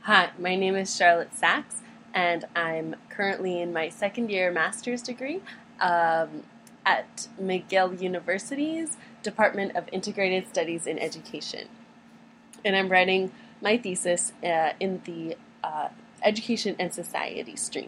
Hi, my name is Charlotte Sachs, and I'm currently in my second year master's degree at McGill University's Department of Integrated Studies in Education. And I'm writing my thesis in the Education and Society stream.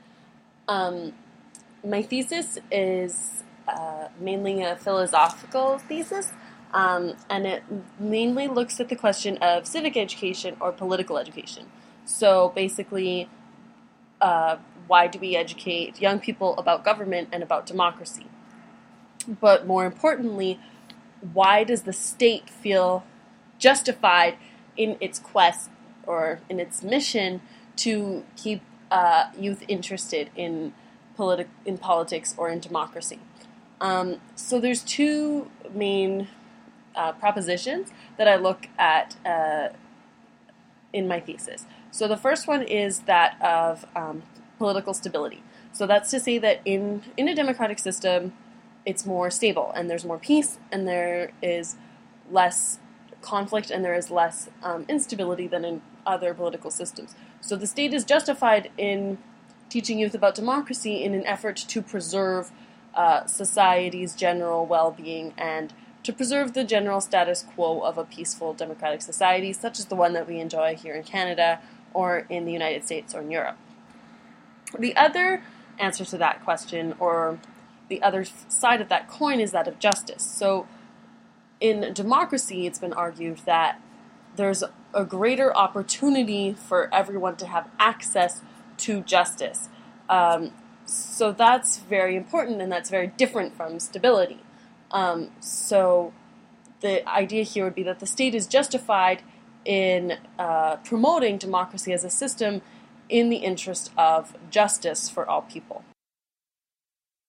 My thesis is mainly a philosophical thesis, and it mainly looks at the question of civic education or political education. So basically, why do we educate young people about government and about democracy? But more importantly, why does the state feel justified in its quest or in its mission to keep youth interested in politics or in democracy? So there's two main propositions that I look at in my thesis. So the first one is that of political stability. So that's to say that in a democratic system, it's more stable and there's more peace and there is less conflict and there is less instability than in other political systems. So the state is justified in teaching youth about democracy in an effort to preserve society's general well-being and to preserve the general status quo of a peaceful democratic society, such as the one that we enjoy here in Canada or in the United States or in Europe. The other answer to that question, or the other side of that coin, is that of justice. So in democracy, it's been argued that there's a greater opportunity for everyone to have access to justice. So that's very important, and that's very different from stability. So the idea here would be that the state is justified in promoting democracy as a system in the interest of justice for all people.